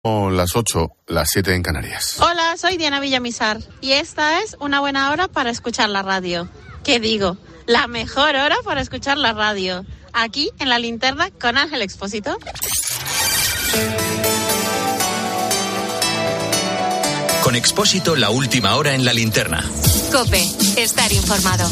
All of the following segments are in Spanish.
Las 8, las 7 en Canarias. Hola, soy Diana Villamizar y esta es una buena hora para escuchar la radio. ¿Qué digo? La mejor hora para escuchar la radio. Aquí en La Linterna con Ángel Expósito. Con Expósito, la última hora en La Linterna. COPE, estar informado.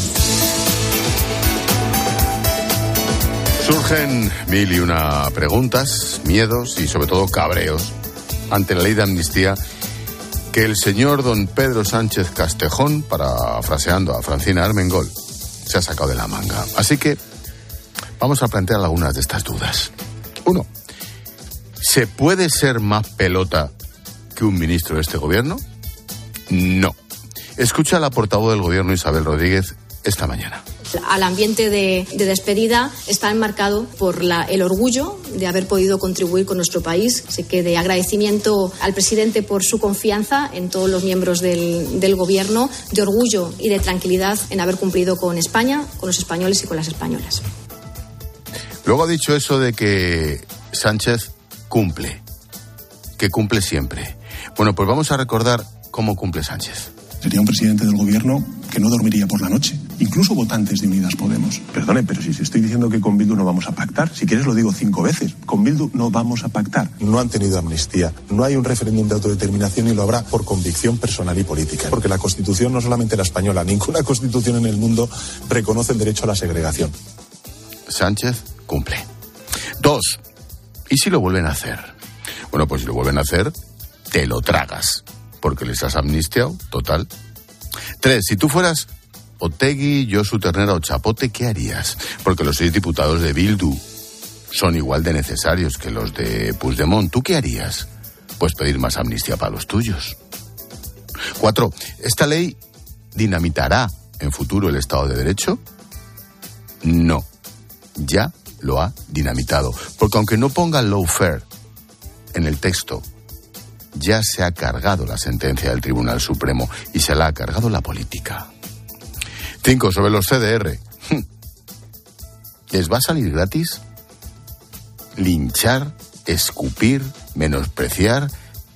Surgen mil y una preguntas, miedos y sobre todo cabreos ante la ley de amnistía que el señor don Pedro Sánchez Castejón, parafraseando a Francina Armengol, se ha sacado de la manga. Así que vamos a plantear algunas de estas dudas. 1. ¿Se puede ser más pelota que un ministro de este gobierno? No. Escucha a la portavoz del gobierno, Isabel Rodríguez, esta mañana. Al ambiente de despedida está enmarcado por el orgullo de haber podido contribuir con nuestro país. Así que de agradecimiento al presidente por su confianza en todos los miembros del gobierno, de orgullo y de tranquilidad en haber cumplido con España, con los españoles y con las españolas. Luego ha dicho eso de que Sánchez cumple, que cumple siempre. Bueno, pues vamos a recordar cómo cumple Sánchez. Sería un presidente del gobierno que no dormiría por la noche, incluso votantes de Unidas Podemos. Perdone, pero si estoy diciendo que con Bildu no vamos a pactar, si quieres lo digo 5 veces, con Bildu no vamos a pactar. No han tenido amnistía, no hay un referéndum de autodeterminación y lo habrá por convicción personal y política. Porque la Constitución, no solamente la española, ninguna Constitución en el mundo reconoce el derecho a la segregación. Sánchez cumple. 2. ¿Y si lo vuelven a hacer? Bueno, pues si lo vuelven a hacer, te lo tragas, porque les has amnistiado, total. 3. Si tú fueras Otegi, Josu Ternera o Chapote, ¿qué harías? Porque los 6 diputados de Bildu son igual de necesarios que los de Puigdemont. ¿Tú qué harías? Pues pedir más amnistía para los tuyos. 4. ¿Esta ley dinamitará en futuro el Estado de Derecho? No. Ya lo ha dinamitado. Porque aunque no ponga lawfare en el texto, ya se ha cargado la sentencia del Tribunal Supremo y se la ha cargado la política. 5. Sobre los CDR. ¿Les va a salir gratis? Linchar, escupir, menospreciar,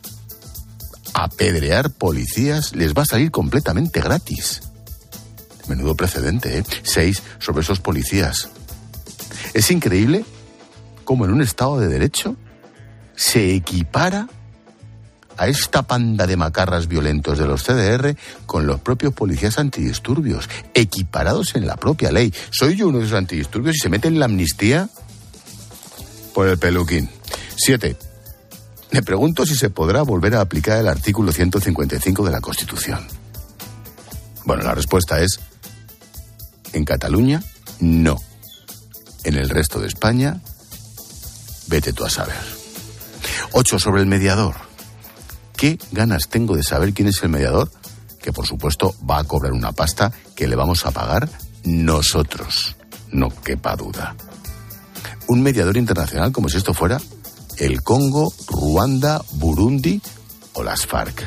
apedrear policías, les va a salir completamente gratis. Menudo precedente, ¿eh? 6. Sobre esos policías. Es increíble cómo en un Estado de Derecho se equipara a esta panda de macarras violentos de los CDR con los propios policías antidisturbios, equiparados en la propia ley. Soy yo uno de esos antidisturbios y se mete en la amnistía por el peluquín. 7. Me pregunto si se podrá volver a aplicar el artículo 155 de la Constitución. Bueno, la respuesta es: en Cataluña, no. En el resto de España, vete tú a saber. 8. Sobre el mediador. ¿Qué ganas tengo de saber quién es el mediador? Que por supuesto va a cobrar una pasta que le vamos a pagar nosotros. No quepa duda. Un mediador internacional como si esto fuera el Congo, Ruanda, Burundi o las FARC.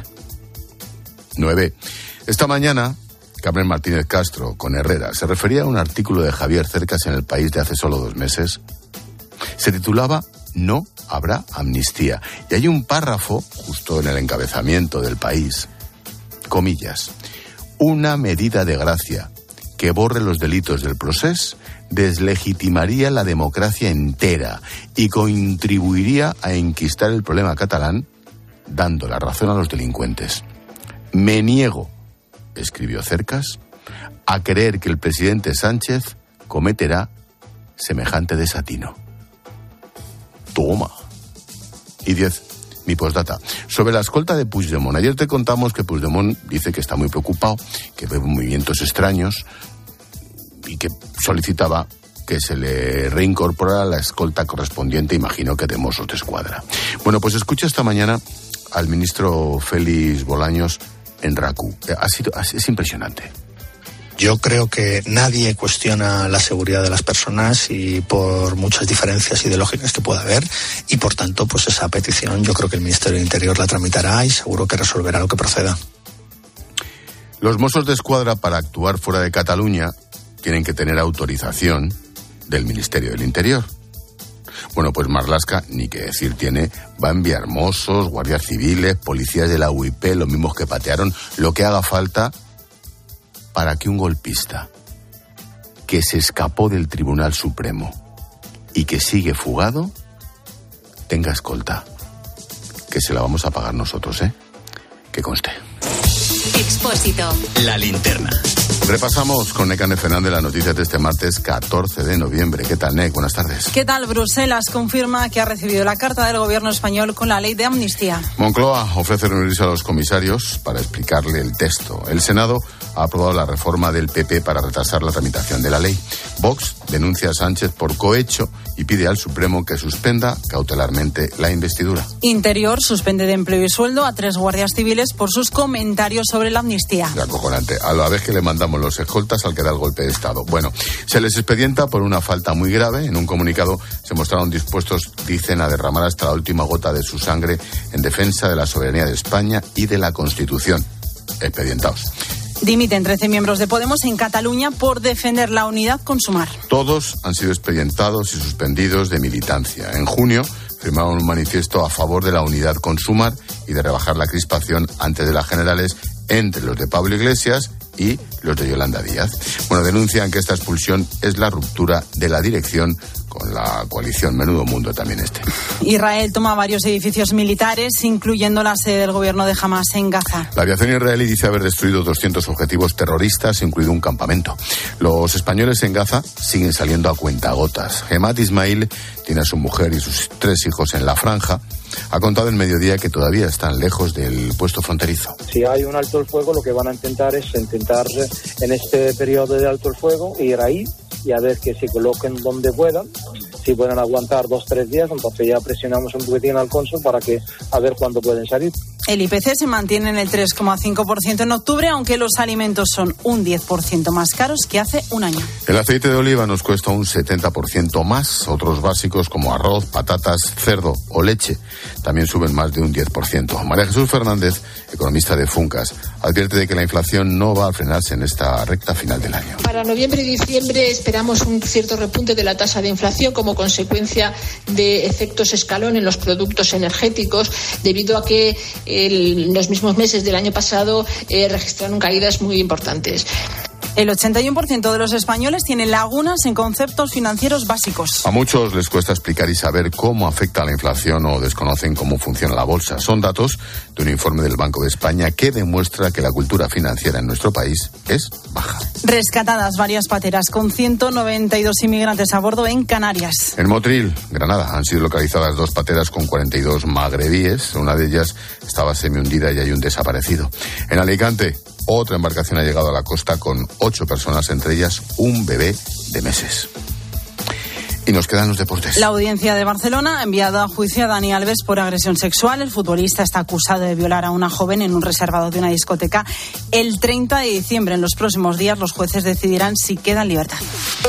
9. Esta mañana, Carmen Martínez Castro, con Herrera, se refería a un artículo de Javier Cercas en El País de hace solo 2 meses. Se titulaba No habrá amnistía. Y hay un párrafo, justo en el encabezamiento del País, comillas: una medida de gracia que borre los delitos del procés deslegitimaría la democracia entera y contribuiría a enquistar el problema catalán, dando la razón a los delincuentes. Me niego, escribió Cercas, a creer que el presidente Sánchez cometerá semejante desatino. Toma. Y 10, mi postdata. Sobre la escolta de Puigdemont. Ayer te contamos que Puigdemont dice que está muy preocupado, que ve movimientos extraños y que solicitaba que se le reincorporara la escolta correspondiente, imagino que de Mossos de Escuadra. Bueno, pues escucha esta mañana al ministro Félix Bolaños en RACU. Es impresionante. Yo creo que nadie cuestiona la seguridad de las personas y por muchas diferencias ideológicas que pueda haber, y por tanto, pues esa petición yo creo que el Ministerio del Interior la tramitará y seguro que resolverá lo que proceda. Los Mossos de Escuadra, para actuar fuera de Cataluña, tienen que tener autorización del Ministerio del Interior. Bueno, pues Marlaska, ni que decir tiene, va a enviar mozos, guardias civiles, policías de la UIP, los mismos que patearon, lo que haga falta para que un golpista que se escapó del Tribunal Supremo y que sigue fugado tenga escolta. Que se la vamos a pagar nosotros, que conste. Expósito. La linterna. Repasamos con Nekane Fernández las noticias de este martes 14 de noviembre. ¿Qué tal, Nek? Buenas tardes. ¿Qué tal? Bruselas confirma que ha recibido la carta del gobierno español con la ley de amnistía. Moncloa ofrece reunirse a los comisarios para explicarle el texto. El Senado ha aprobado la reforma del PP para retrasar la tramitación de la ley. Vox denuncia a Sánchez por cohecho y pide al Supremo que suspenda cautelarmente la investidura. Interior suspende de empleo y sueldo a 3 guardias civiles por sus comentarios sobre la amnistía. Es acojonante. A la vez que le mandamos los escoltas al que da el golpe de Estado. Bueno, se les expedienta por una falta muy grave. En un comunicado se mostraron dispuestos, dicen, a derramar hasta la última gota de su sangre en defensa de la soberanía de España y de la Constitución. Expedientaos. Dimiten 13 miembros de Podemos en Cataluña por defender la unidad con Sumar. Todos han sido expedientados y suspendidos de militancia. En junio firmaron un manifiesto a favor de la unidad con Sumar y de rebajar la crispación antes de las generales entre los de Pablo Iglesias y los de Yolanda Díaz. Bueno, denuncian que esta expulsión es la ruptura de la dirección con la coalición. Menudo mundo también este. Israel toma varios edificios militares, incluyendo la sede del gobierno de Hamas en Gaza. La aviación israelí dice haber destruido 200 objetivos terroristas, incluido un campamento. Los españoles en Gaza siguen saliendo a cuentagotas. Hemat Ismail tiene a su mujer y sus 3 hijos en la franja. Ha contado en Mediodía que todavía están lejos del puesto fronterizo. Si hay un alto el fuego, lo que van a intentar es en este periodo de alto el fuego ir ahí y a ver que se coloquen donde puedan. Si pueden aguantar 2-3 días, entonces ya presionamos un poquitín al cónsul para que a ver cuándo pueden salir. El IPC se mantiene en el 3,5% en octubre, aunque los alimentos son un 10% más caros que hace un año. El aceite de oliva nos cuesta un 70% más. Otros básicos como arroz, patatas, cerdo o leche también suben más de un 10%. María Jesús Fernández, economista de Funcas, advierte de que la inflación no va a frenarse en esta recta final del año. Para noviembre y diciembre esperamos un cierto repunte de la tasa de inflación como consecuencia de efectos escalón en los productos energéticos, debido a que en los mismos meses del año pasado registraron caídas muy importantes. El 81% de los españoles tienen lagunas en conceptos financieros básicos. A muchos les cuesta explicar y saber cómo afecta la inflación o desconocen cómo funciona la bolsa. Son datos de un informe del Banco de España que demuestra que la cultura financiera en nuestro país es baja. Rescatadas varias pateras con 192 inmigrantes a bordo en Canarias. En Motril, Granada, han sido localizadas 2 pateras con 42 magrebíes. Una de ellas estaba semi-hundida y hay un desaparecido. En Alicante, otra embarcación ha llegado a la costa con 8 personas, entre ellas un bebé de meses. Y nos quedan los deportes. La audiencia de Barcelona ha enviado a juicio a Dani Alves por agresión sexual. El futbolista está acusado de violar a una joven en un reservado de una discoteca el 30 de diciembre. En los próximos días los jueces decidirán si queda en libertad.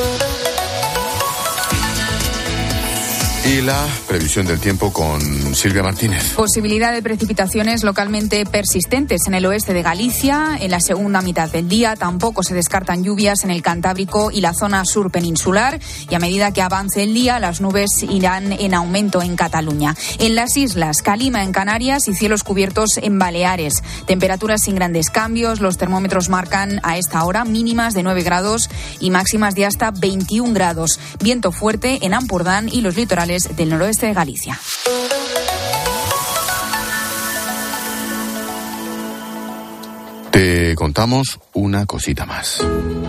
Y la previsión del tiempo con Silvia Martínez. Posibilidad de precipitaciones localmente persistentes en el oeste de Galicia. En la segunda mitad del día tampoco se descartan lluvias en el Cantábrico y la zona sur peninsular. Y a medida que avance el día, las nubes irán en aumento en Cataluña. En las islas, calima en Canarias y cielos cubiertos en Baleares. Temperaturas sin grandes cambios. Los termómetros marcan a esta hora mínimas de 9 grados y máximas de hasta 21 grados. Viento fuerte en Ampurdán y los litorales del noroeste de Galicia. Te contamos una cosita más.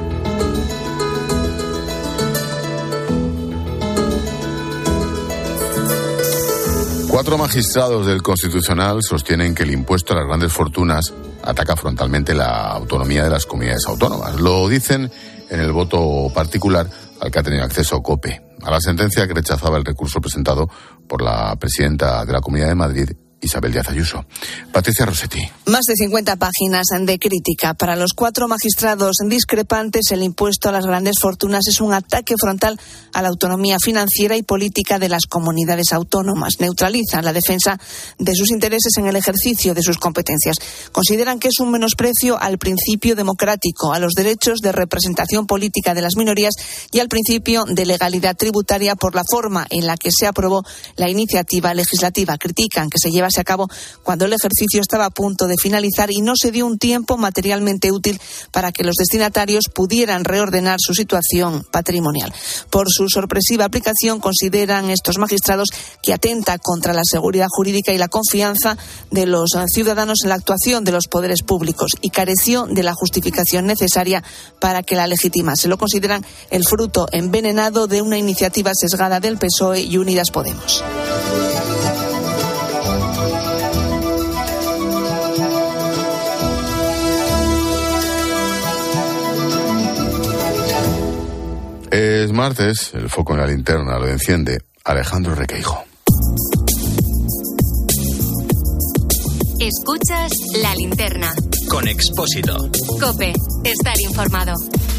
Cuatro magistrados del Constitucional sostienen que el impuesto a las grandes fortunas ataca frontalmente la autonomía de las comunidades autónomas. Lo dicen en el voto particular al que ha tenido acceso COPE, a la sentencia que rechazaba el recurso presentado por la presidenta de la Comunidad de Madrid Isabel Díaz Ayuso. Patricia Rossetti. Más de 50 páginas de crítica. Para los 4 magistrados discrepantes, el impuesto a las grandes fortunas es un ataque frontal a la autonomía financiera y política de las comunidades autónomas. Neutralizan la defensa de sus intereses en el ejercicio de sus competencias. Consideran que es un menosprecio al principio democrático, a los derechos de representación política de las minorías y al principio de legalidad tributaria por la forma en la que se aprobó la iniciativa legislativa. Critican que se llevase a cabo cuando el ejercicio estaba a punto de finalizar y no se dio un tiempo materialmente útil para que los destinatarios pudieran reordenar su situación patrimonial. Por su sorpresiva aplicación, consideran estos magistrados que atenta contra la seguridad jurídica y la confianza de los ciudadanos en la actuación de los poderes públicos y careció de la justificación necesaria para que la legitimase. Lo consideran el fruto envenenado de una iniciativa sesgada del PSOE y Unidas Podemos. Es martes, el foco en la linterna lo enciende Alejandro Requeijo. Escuchas La Linterna. Con Expósito. COPE. Estar informado.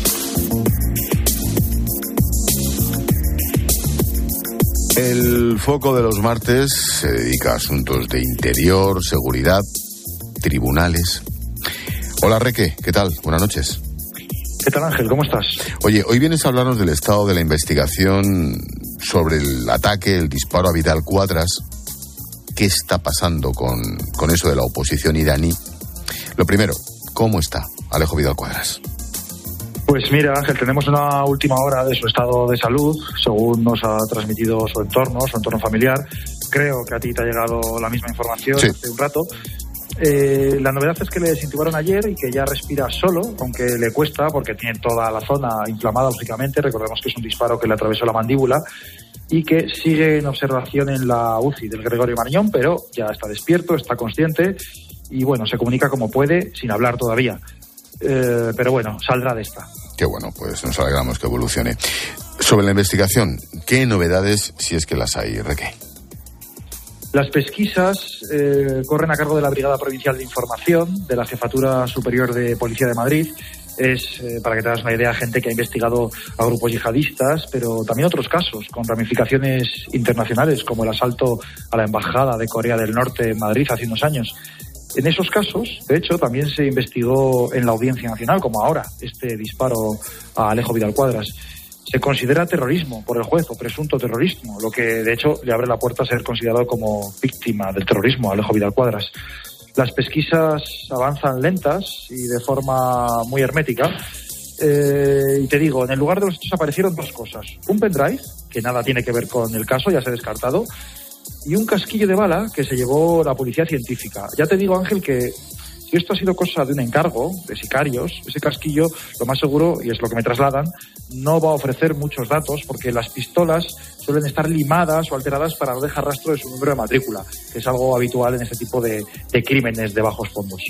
El foco de los martes se dedica a asuntos de interior, seguridad, tribunales. Hola Reque, ¿qué tal? Buenas noches. ¿Qué tal, Ángel? ¿Cómo estás? Oye, hoy vienes a hablarnos del estado de la investigación sobre el ataque, el disparo a Vidal Quadras. ¿Qué está pasando con eso de la oposición iraní? Lo primero, ¿cómo está Alejo Vidal Quadras? Pues mira, Ángel, tenemos una última hora de su estado de salud, según nos ha transmitido su entorno familiar. Creo que a ti te ha llegado la misma información hace un rato. La novedad es que le desintubaron ayer y que ya respira solo, aunque le cuesta porque tiene toda la zona inflamada, lógicamente. Recordemos que es un disparo que le atravesó la mandíbula y que sigue en observación en la UCI del Gregorio Marañón, pero ya está despierto, está consciente y, bueno, se comunica como puede, sin hablar todavía. Pero bueno, saldrá de esta. Qué bueno, pues nos alegramos que evolucione. Sobre la investigación, ¿qué novedades, si es que las hay, Reque? Las pesquisas corren a cargo de la Brigada Provincial de Información de la Jefatura Superior de Policía de Madrid. Es, para que te hagas una idea, gente que ha investigado a grupos yihadistas, pero también otros casos con ramificaciones internacionales, como el asalto a la Embajada de Corea del Norte en Madrid hace unos años. En esos casos, de hecho, también se investigó en la Audiencia Nacional, como ahora, este disparo a Alejo Vidal Quadras. Se considera terrorismo por el juez, o presunto terrorismo, lo que de hecho le abre la puerta a ser considerado como víctima del terrorismo a Alejo Vidal Quadras. Las pesquisas avanzan lentas y de forma muy hermética. Y te digo, en el lugar de los hechos aparecieron 2 cosas. Un pendrive, que nada tiene que ver con el caso, ya se ha descartado, y un casquillo de bala que se llevó la policía científica. Ya te digo, Ángel, que si esto ha sido cosa de un encargo de sicarios, ese casquillo, lo más seguro, y es lo que me trasladan, no va a ofrecer muchos datos porque las pistolas suelen estar limadas o alteradas para no dejar rastro de su número de matrícula, que es algo habitual en este tipo de crímenes de bajos fondos.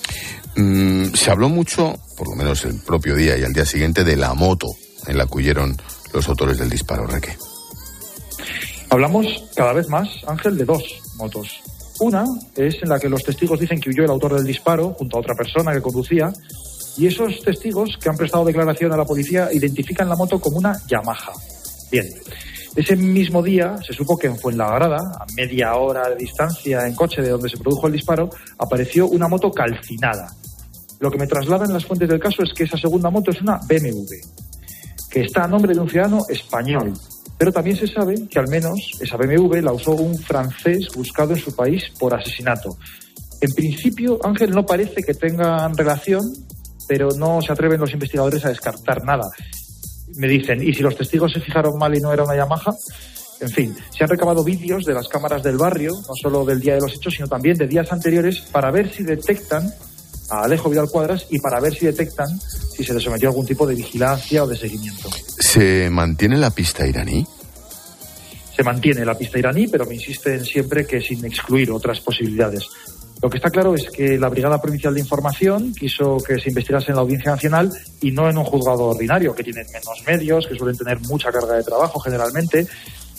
Se habló mucho, por lo menos el propio día y al día siguiente, de la moto en la que huyeron los autores del disparo, Reque. Hablamos cada vez más, Ángel, de 2 motos. Una es en la que los testigos dicen que huyó el autor del disparo junto a otra persona que conducía, y esos testigos que han prestado declaración a la policía identifican la moto como una Yamaha. Bien, ese mismo día se supo que en Fuenlabrada, a media hora de distancia en coche de donde se produjo el disparo, apareció una moto calcinada. Lo que me trasladan las fuentes del caso es que esa segunda moto es una BMW, que está a nombre de un ciudadano español. Pero también se sabe que al menos esa BMW la usó un francés buscado en su país por asesinato. En principio, Ángel, no parece que tengan relación, pero no se atreven los investigadores a descartar nada. Me dicen, ¿y si los testigos se fijaron mal y no era una Yamaha? En fin, se han recabado vídeos de las cámaras del barrio, no solo del día de los hechos, sino también de días anteriores, para ver si detectan a Alejo Vidal Quadras y para ver si detectan si se le sometió a algún tipo de vigilancia o de seguimiento. ¿Se mantiene la pista iraní? Se mantiene la pista iraní, pero me insisten siempre que sin excluir otras posibilidades. Lo que está claro es que la Brigada Provincial de Información quiso que se investigase en la Audiencia Nacional y no en un juzgado ordinario, que tienen menos medios, que suelen tener mucha carga de trabajo generalmente.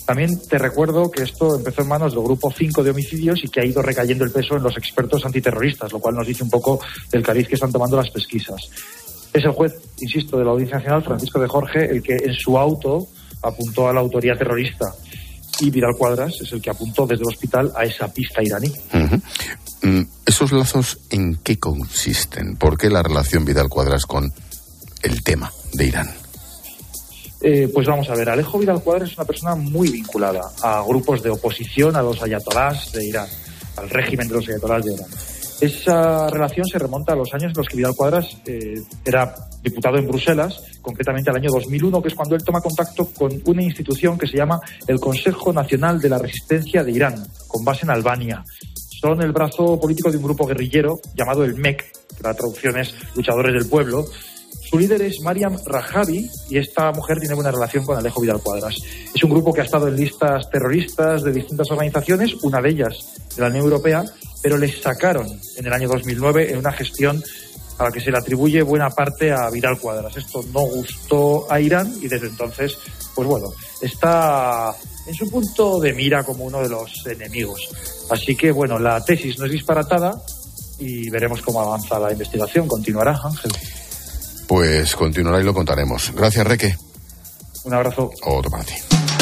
También te recuerdo que esto empezó en manos del Grupo 5 de homicidios y que ha ido recayendo el peso en los expertos antiterroristas, lo cual nos dice un poco del cariz que están tomando las pesquisas. Es el juez, insisto, de la Audiencia Nacional, Francisco de Jorge, el que en su auto apuntó a la autoría terrorista. Y Vidal Cuadras es el que apuntó desde el hospital a esa pista iraní. ¿Esos lazos en qué consisten? ¿Por qué la relación Vidal Cuadras con el tema de Irán? Pues vamos a ver, Alejo Vidal Cuadras es una persona muy vinculada a grupos de oposición a los ayatolás de Irán, al régimen de los ayatolás de Irán. Esa relación se remonta a los años en los que Vidal Cuadras era diputado en Bruselas, concretamente al año 2001, que es cuando él toma contacto con una institución que se llama el Consejo Nacional de la Resistencia de Irán, con base en Albania. Son el brazo político de un grupo guerrillero llamado el MEK, que la traducción es Luchadores del Pueblo. Su líder es Mariam Rajavi y esta mujer tiene buena relación con Alejo Vidal Cuadras. Es un grupo que ha estado en listas terroristas de distintas organizaciones, una de ellas de la Unión Europea, pero les sacaron en el año 2009 en una gestión a la que se le atribuye buena parte a Vidal Cuadras. Esto no gustó a Irán y desde entonces, pues bueno, está en su punto de mira como uno de los enemigos. Así que bueno, la tesis no es disparatada y veremos cómo avanza la investigación. Continuará, Ángel. Pues continuará y lo contaremos. Gracias, Reque. Un abrazo. Otro para ti.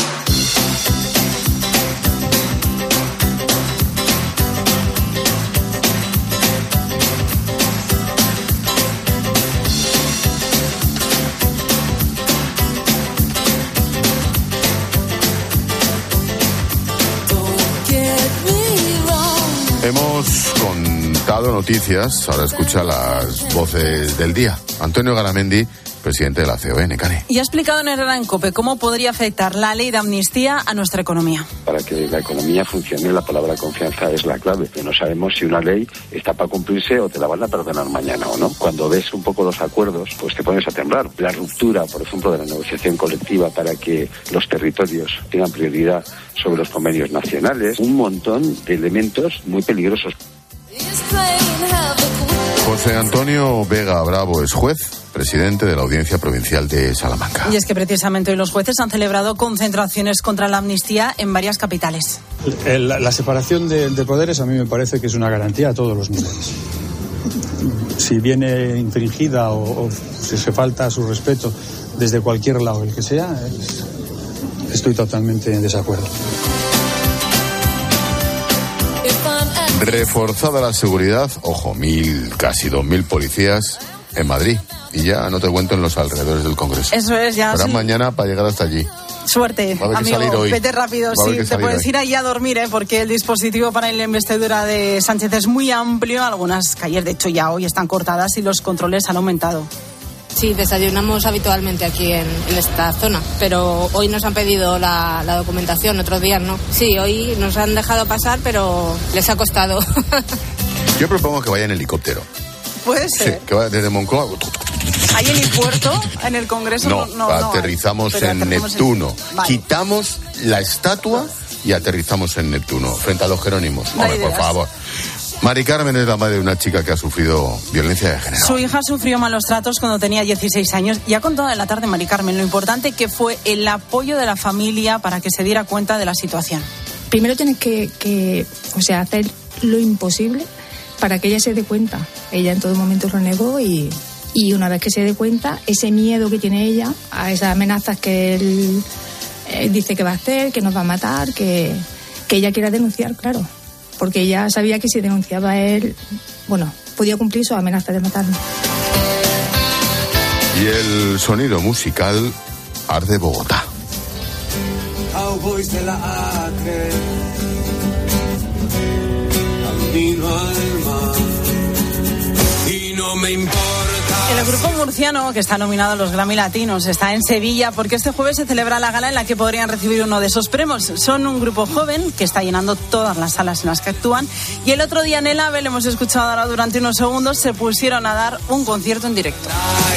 Hemos contado noticias, ahora escucha las voces del día. Antonio Garamendi, presidente de la COE, Necane. Y ha explicado en Herrera en COPE cómo podría afectar la ley de amnistía a nuestra economía. Para que la economía funcione, la palabra confianza es la clave. No sabemos si una ley está para cumplirse o te la van a perdonar mañana o no. Cuando ves un poco los acuerdos, pues te pones a temblar. La ruptura, por ejemplo, de la negociación colectiva para que los territorios tengan prioridad sobre los convenios nacionales. Un montón de elementos muy peligrosos. José Antonio Vega Bravo es juez, presidente de la Audiencia Provincial de Salamanca. Y es que precisamente hoy los jueces han celebrado concentraciones contra la amnistía en varias capitales. La separación de poderes a mí me parece que es una garantía a todos los niveles. Si viene infringida o si se falta a su respeto desde cualquier lado, el que sea, estoy totalmente en desacuerdo. Reforzada la seguridad, ojo, casi 2.000 policías en Madrid. Y ya no te cuento en los alrededores del Congreso. Eso es, ya. Será mañana para llegar hasta allí. Suerte, amigo, vete rápido, sí, te puedes ir ahí a dormir, porque el dispositivo para la investidura de Sánchez es muy amplio. Algunas calles, de hecho, ya hoy están cortadas y los controles han aumentado. Sí, desayunamos habitualmente aquí en esta zona, pero hoy nos han pedido la documentación, otros días no. Sí, hoy nos han dejado pasar, pero les ha costado. Yo propongo que vaya en helicóptero. Puede ser. Sí, que vaya desde Moncloa. ¿Hay helipuerto en el Congreso? No, aterrizamos en Neptuno. Vale. Quitamos la estatua y aterrizamos en Neptuno, frente a los Jerónimos. Hombre, por favor. Mari Carmen es la madre de una chica que ha sufrido violencia de género. Su hija sufrió malos tratos cuando tenía 16 años y ha contado en la tarde, Mari Carmen, lo importante que fue el apoyo de la familia para que se diera cuenta de la situación. Primero tienes que hacer lo imposible para que ella se dé cuenta. Ella en todo momento lo negó y una vez que se dé cuenta, ese miedo que tiene ella a esas amenazas que él dice que va a hacer, que nos va a matar, que ella quiera denunciar, claro. Porque ella sabía que si denunciaba a él, podía cumplir su amenaza de matarlo. Y el sonido musical Arde Bogotá. Cowboys de la Acre, camino al mar, y no me importa. El grupo murciano, que está nominado a los Grammy Latinos, está en Sevilla porque este jueves se celebra la gala en la que podrían recibir uno de esos premios. Son un grupo joven que está llenando todas las salas en las que actúan. Y el otro día en el AVE, le hemos escuchado ahora durante unos segundos, se pusieron a dar un concierto en directo.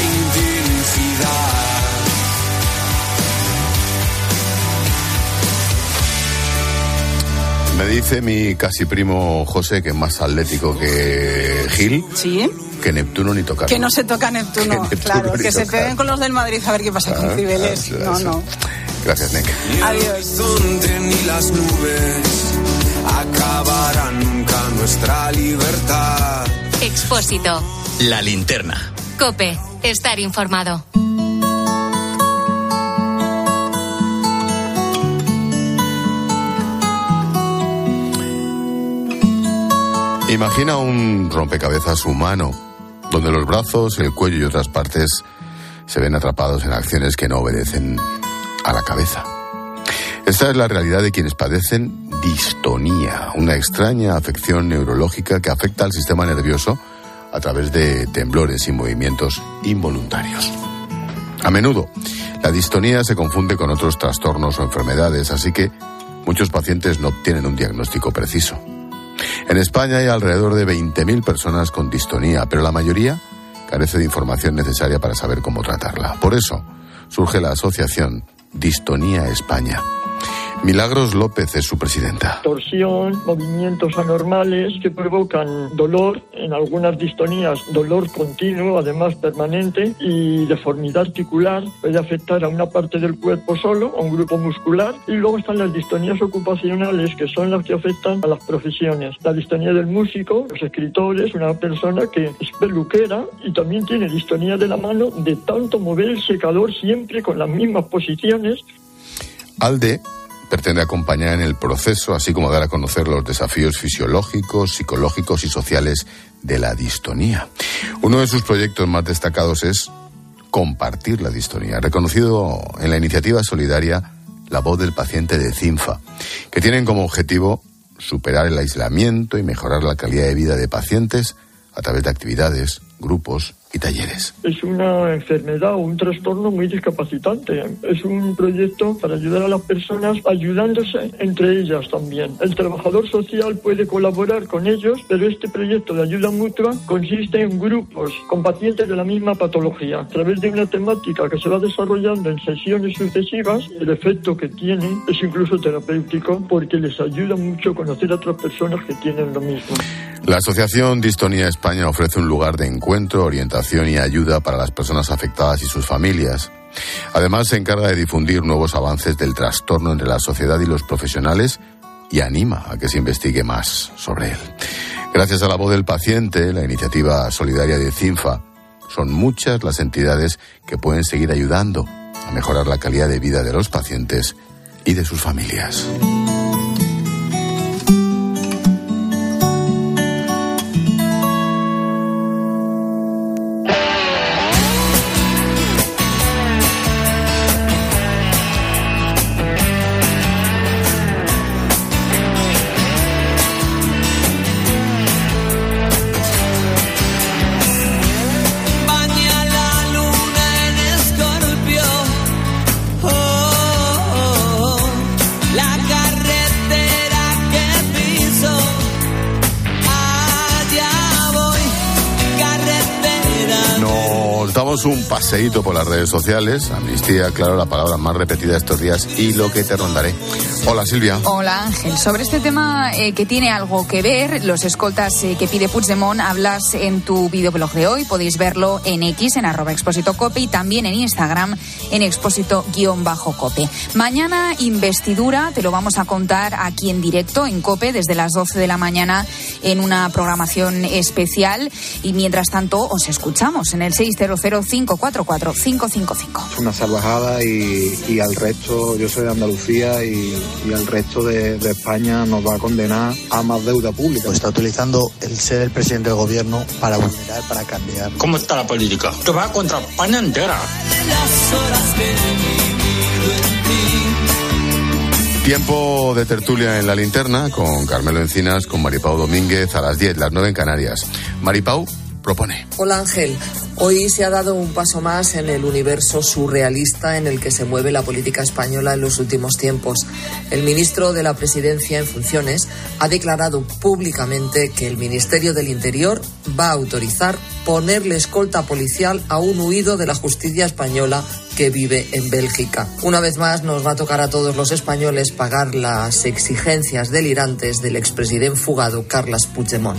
Me dice mi casi primo José, que es más atlético que Gil, ¿sí? Que Neptuno ni tocar. Que no se toca Neptuno, claro, que se peguen con los del Madrid a ver qué pasa con Cibeles. No. Gracias, Nick. Adiós. Ni las nubes acabarán nunca nuestra libertad. Expósito. La linterna. COPE. Estar informado. Imagina un rompecabezas humano, donde los brazos, el cuello y otras partes se ven atrapados en acciones que no obedecen a la cabeza. Esta es la realidad de quienes padecen distonía, una extraña afección neurológica que afecta al sistema nervioso a través de temblores y movimientos involuntarios. A menudo, la distonía se confunde con otros trastornos o enfermedades, así que muchos pacientes no obtienen un diagnóstico preciso. En España hay alrededor de 20.000 personas con distonía, pero la mayoría carece de información necesaria para saber cómo tratarla. Por eso surge la asociación Distonía España. Milagros López es su presidenta. Torsión, movimientos anormales que provocan dolor, en algunas distonías dolor continuo, además permanente, y deformidad articular. Puede afectar a una parte del cuerpo solo, a un grupo muscular, y luego están las distonías ocupacionales, que son las que afectan a las profesiones. La distonía del músico, los escritores, una persona que es peluquera y también tiene distonía de la mano de tanto mover el secador siempre con las mismas posiciones. ALDE pretende acompañar en el proceso, así como dar a conocer los desafíos fisiológicos, psicológicos y sociales de la distonía. Uno de sus proyectos más destacados es Compartir la Distonía, reconocido en la iniciativa solidaria La Voz del Paciente de CINFA, que tienen como objetivo superar el aislamiento y mejorar la calidad de vida de pacientes a través de actividades, grupos y talleres. Es una enfermedad o un trastorno muy discapacitante. Es un proyecto para ayudar a las personas, ayudándose entre ellas también. El trabajador social puede colaborar con ellos, pero este proyecto de ayuda mutua consiste en grupos con pacientes de la misma patología. A través de una temática que se va desarrollando en sesiones sucesivas, el efecto que tiene es incluso terapéutico porque les ayuda mucho a conocer a otras personas que tienen lo mismo. La Asociación Distonía España ofrece un lugar de encuentro, orientación y ayuda para las personas afectadas y sus familias. Además, se encarga de difundir nuevos avances del trastorno entre la sociedad y los profesionales y anima a que se investigue más sobre él. Gracias a La Voz del Paciente, la iniciativa solidaria de CINFA, son muchas las entidades que pueden seguir ayudando a mejorar la calidad de vida de los pacientes y de sus familias. Un paseíto por las redes sociales. Amnistía, claro, la palabra más repetida estos días y lo que te rondaré. Hola, Silvia. Hola, Ángel. Sobre este tema que tiene algo que ver, los escoltas que pide Puigdemont, hablas en tu videoblog de hoy. Podéis verlo en X, en @expósitocope, y también en Instagram, en expósito_cope. Mañana, investidura, te lo vamos a contar aquí en directo, en COPE, desde las 12 de la mañana, en una programación especial. Y mientras tanto, os escuchamos en el 600-544-555. Es una salvajada y al resto, yo soy de Andalucía y al resto de España nos va a condenar a más deuda pública. Pues está utilizando el ser el presidente del gobierno para vulnerar, para cambiar. ¿Cómo está la política? Que va contra España entera. Tiempo de tertulia en La Linterna con Carmelo Encinas, con Maripau Domínguez a las 10, las 9 en Canarias. Maripau propone. Hola, Ángel. Hoy se ha dado un paso más en el universo surrealista en el que se mueve la política española en los últimos tiempos. El ministro de la Presidencia en funciones ha declarado públicamente que el Ministerio del Interior va a autorizar ponerle escolta policial a un huido de la justicia española que vive en Bélgica. Una vez más nos va a tocar a todos los españoles pagar las exigencias delirantes del expresidente fugado Carles Puigdemont.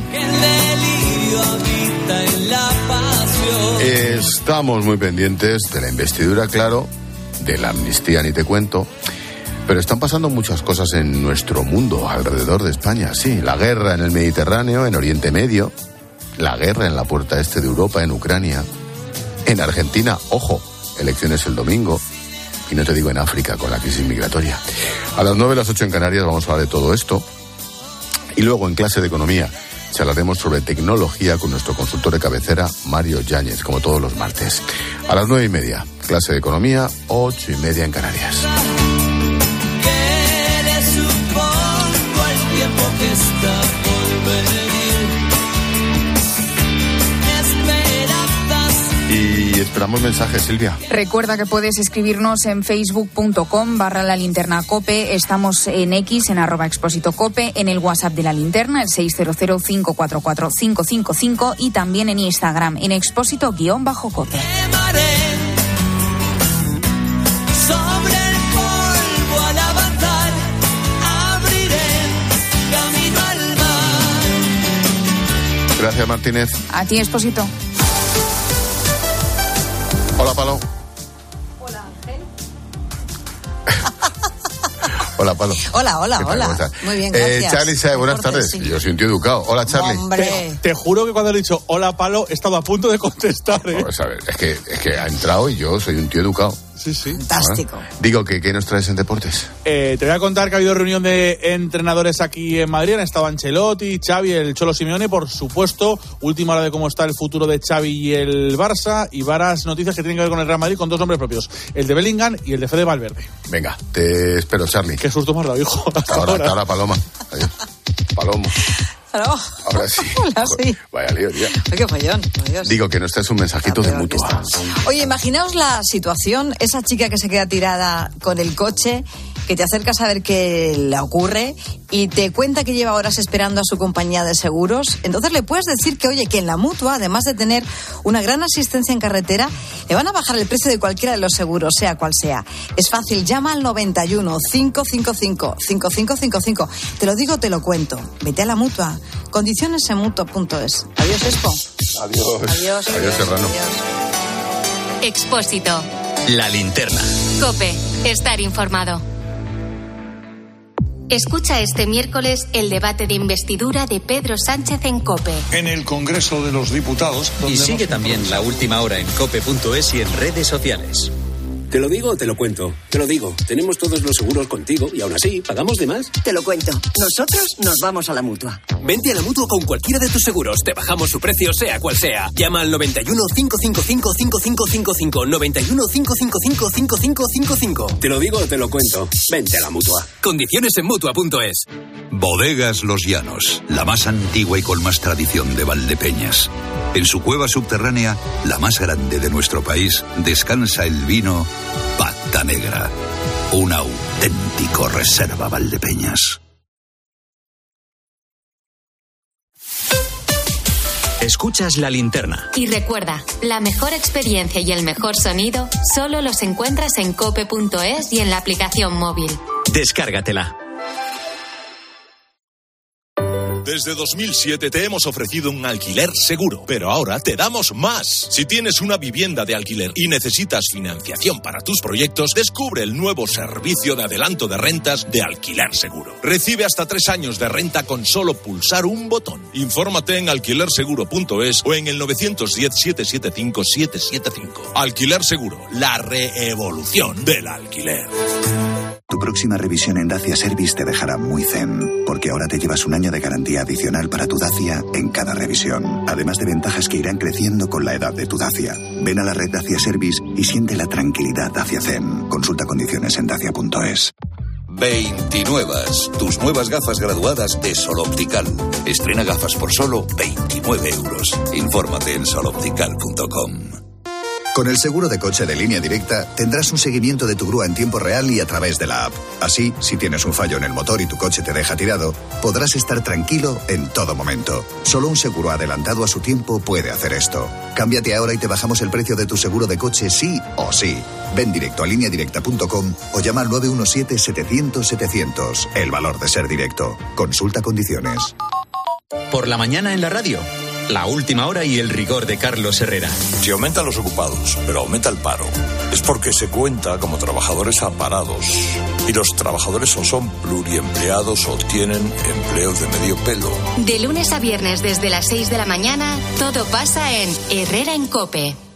Estamos muy pendientes de la investidura, claro, de la amnistía ni te cuento. Pero están pasando muchas cosas en nuestro mundo, alrededor de España, sí. La guerra en el Mediterráneo, en Oriente Medio, la guerra en la puerta este de Europa, en Ucrania, en Argentina, ojo, elecciones el domingo, y no te digo en África, con la crisis migratoria. A las 9, las 8 en Canarias vamos a hablar de todo esto. Y luego en clase de economía charlaremos sobre tecnología con nuestro consultor de cabecera, Mario Yáñez, como todos los martes. A las 9:30, clase de economía, 8:30 en Canarias. Que está por venir. Y esperamos mensajes, Silvia. Recuerda que puedes escribirnos en facebook.com/La Linterna Cope. Estamos en X, en @expósitocope, en el WhatsApp de La Linterna, el 600-544-555, y también en Instagram, en expósito_cope. Sobre el polvo al avanzar, Gracias, Martínez. A ti, Expósito. Hola, Palo. Hola, Ángel. Hola, Palo. Hola. Muy bien, gracias. Charlie Saez, buenas tardes. Yo soy un tío educado. Hola, Charlie. Hombre. Te juro que cuando he dicho hola, Palo, he estado a punto de contestar. Pues a ver, es que ha entrado y yo soy un tío educado. Sí. Fantástico. Bueno, digo, ¿qué nos traes en deportes? Te voy a contar que ha habido reunión de entrenadores aquí en Madrid. Han estado Ancelotti, Xavi, el Cholo Simeone. Por supuesto, última hora de cómo está el futuro de Xavi y el Barça. Y varias noticias que tienen que ver con el Real Madrid con dos nombres propios. El de Bellingham y el de Fede Valverde. Venga, te espero, Charlie. Qué susto me has dado, hijo. Hasta ahora, Paloma. Adiós. Palomo. Claro. Ahora sí. Hola, sí. Vaya lío, tía. Ay, qué follón. Dios. Digo que nos traes un mensajito de Mutua. Oye, imaginaos la situación, esa chica que se queda tirada con el coche, que te acercas a ver qué le ocurre y te cuenta que lleva horas esperando a su compañía de seguros. Entonces le puedes decir que, oye, que en la Mutua, además de tener una gran asistencia en carretera, le van a bajar el precio de cualquiera de los seguros, sea cual sea. Es fácil, llama al 91 555 5555. Te lo digo, te lo cuento. Vete a la Mutua. Condiciones en Mutua.es. Adiós, Expo. Adiós, Serrano. Expósito. La Linterna. Cope. Estar informado. Escucha este miércoles el debate de investidura de Pedro Sánchez en COPE. En el Congreso de los Diputados. Y sigue también La Última Hora en cope.es y en redes sociales. ¿Te lo digo o te lo cuento? Te lo digo. Tenemos todos los seguros contigo y aún así, ¿pagamos de más? Te lo cuento. Nosotros nos vamos a la Mutua. Vente a la Mutua con cualquiera de tus seguros. Te bajamos su precio, sea cual sea. Llama al 91 555 5555. 91 555 5555. Te lo digo o te lo cuento. Vente a la Mutua. Condiciones en Mutua.es. Bodegas Los Llanos, la más antigua y con más tradición de Valdepeñas. En su cueva subterránea, la más grande de nuestro país, descansa el vino Pata Negra, un auténtico reserva Valdepeñas. Escuchas La Linterna. Y recuerda, la mejor experiencia y el mejor sonido solo los encuentras en cope.es y en la aplicación móvil. Descárgatela. Desde 2007 te hemos ofrecido un alquiler seguro, pero ahora te damos más. Si tienes una vivienda de alquiler y necesitas financiación para tus proyectos, descubre el nuevo servicio de adelanto de rentas de Alquiler Seguro. Recibe hasta 3 años de renta con solo pulsar un botón. Infórmate en alquilerseguro.es o en el 910-775-775. Alquiler Seguro, la reevolución del alquiler. Tu próxima revisión en Dacia Service te dejará muy zen, porque ahora te llevas un año de garantía adicional para tu Dacia en cada revisión, además de ventajas que irán creciendo con la edad de tu Dacia. Ven a la red Dacia Service y siente la tranquilidad Dacia Zen. Consulta condiciones en dacia.es. 29. Tus nuevas gafas graduadas de Sol Optical. Estrena gafas por solo 29 euros. Infórmate en soloptical.com. Con el seguro de coche de Línea Directa tendrás un seguimiento de tu grúa en tiempo real y a través de la app. Así, si tienes un fallo en el motor y tu coche te deja tirado, podrás estar tranquilo en todo momento. Solo un seguro adelantado a su tiempo puede hacer esto. Cámbiate ahora y te bajamos el precio de tu seguro de coche sí o sí. Ven directo a lineadirecta.com o llama al 917-700-700. El valor de ser directo. Consulta condiciones. Por la mañana en la radio. La Última Hora y el rigor de Carlos Herrera. Si aumentan los ocupados, pero aumenta el paro, es porque se cuenta como trabajadores aparados y los trabajadores o son pluriempleados o tienen empleos de medio pelo. De lunes a viernes desde las 6 de la mañana, todo pasa en Herrera en COPE.